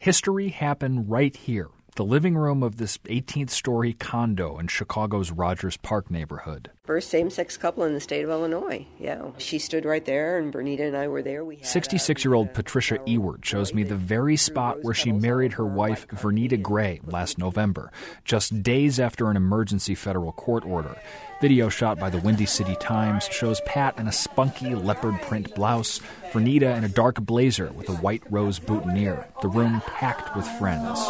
History happened right here, the living room of this 18th-story condo in Chicago's Rogers Park neighborhood. First same-sex couple in the state of Illinois, yeah. She stood right there, and Vernita and I were there. 66-year-old Patricia Ewert shows me the very spot where she married her wife, Vernita Gray, last November, just days after an emergency federal court order. Video shot by the Windy City Times shows Pat in a spunky leopard print blouse, Vernita in a dark blazer with a white rose boutonniere, the room packed with friends.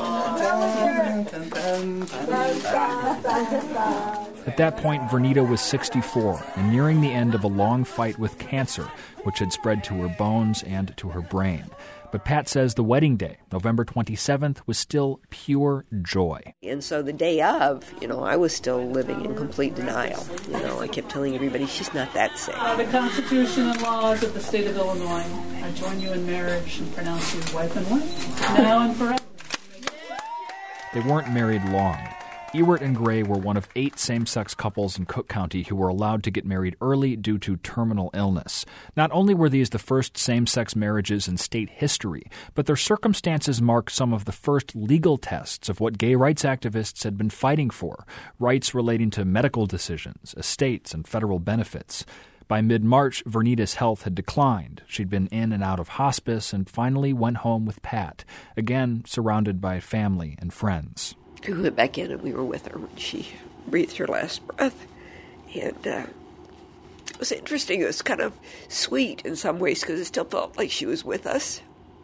At that point, Vernita was 64 and nearing the end of a long fight with cancer, which had spread to her bones and to her brain. But Pat says the wedding day, November 27th, was still pure joy. And so the day of, I was still living in complete denial. I kept telling everybody, she's not that sick. The Constitution and laws of the state of Illinois, I join you in marriage and pronounce you wife and wife, now and forever. They weren't married long. Ewert and Gray were one of 8 same-sex couples in Cook County who were allowed to get married early due to terminal illness. Not only were these the first same-sex marriages in state history, but their circumstances mark some of the first legal tests of what gay rights activists had been fighting for, rights relating to medical decisions, estates, and federal benefits. By mid-March, Vernita's health had declined. She'd been in and out of hospice and finally went home with Pat, again surrounded by family and friends. We went back in and we were with her when she breathed her last breath. And it was interesting. It was kind of sweet in some ways because it still felt like she was with us.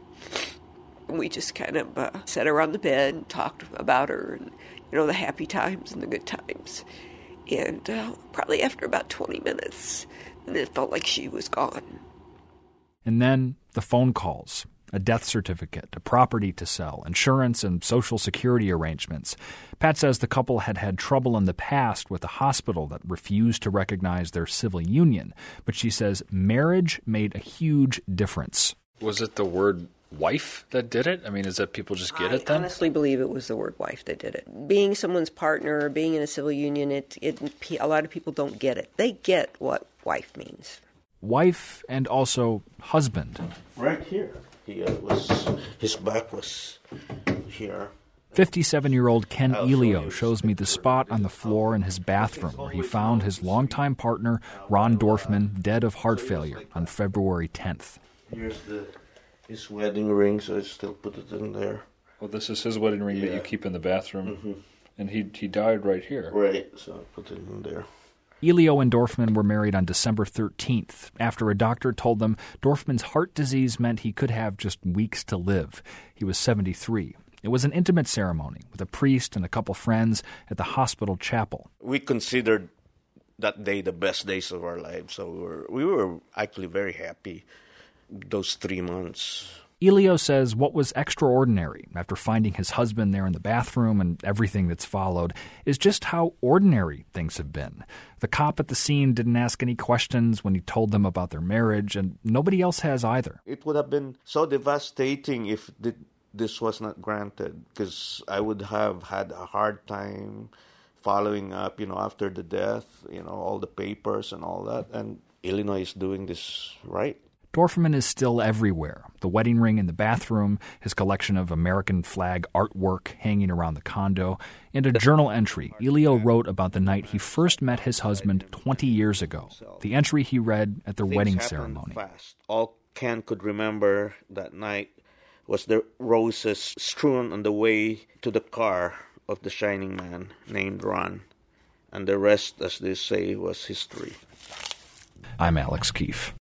And we just kind of sat around the bed and talked about her and, the happy times and the good times. And probably after about 20 minutes, then it felt like she was gone. And then the phone calls. A death certificate, a property to sell, insurance and Social Security arrangements. Pat says the couple had had trouble in the past with a hospital that refused to recognize their civil union, but she says marriage made a huge difference. Was it the word wife that did it? I mean, is that people just get it then? I honestly believe it was the word wife that did it. Being someone's partner, being in a civil union, a lot of people don't get it. They get what wife means. Wife and also husband. Right here. His back was here. 57-year-old Ken Elio shows me the spot on the floor in his bathroom where he found his longtime partner, Ron Dorfman, dead of heart failure on February 10th. Here's his wedding ring, so I still put it in there. Well, this is his wedding ring that you keep in the bathroom. Mm-hmm. And he died right here. Right, so I put it in there. Elio and Dorfman were married on December 13th, after a doctor told them Dorfman's heart disease meant he could have just weeks to live. He was 73. It was an intimate ceremony with a priest and a couple friends at the hospital chapel. We considered that day the best days of our lives, so we were actually very happy those 3 months. Elio says what was extraordinary after finding his husband there in the bathroom and everything that's followed is just how ordinary things have been. The cop at the scene didn't ask any questions when he told them about their marriage, and nobody else has either. It would have been so devastating if this was not granted, because I would have had a hard time following up, after the death, all the papers and all that, and Illinois is doing this right. Dorfman is still everywhere. The wedding ring in the bathroom, his collection of American flag artwork hanging around the condo, and a journal entry Elio wrote about the night he first met his husband 20 years ago. The entry he read at their wedding ceremony. Fast. All Ken could remember that night was the roses strewn on the way to the car of the shining man named Ron. And the rest, as they say, was history. I'm Alex Keefe.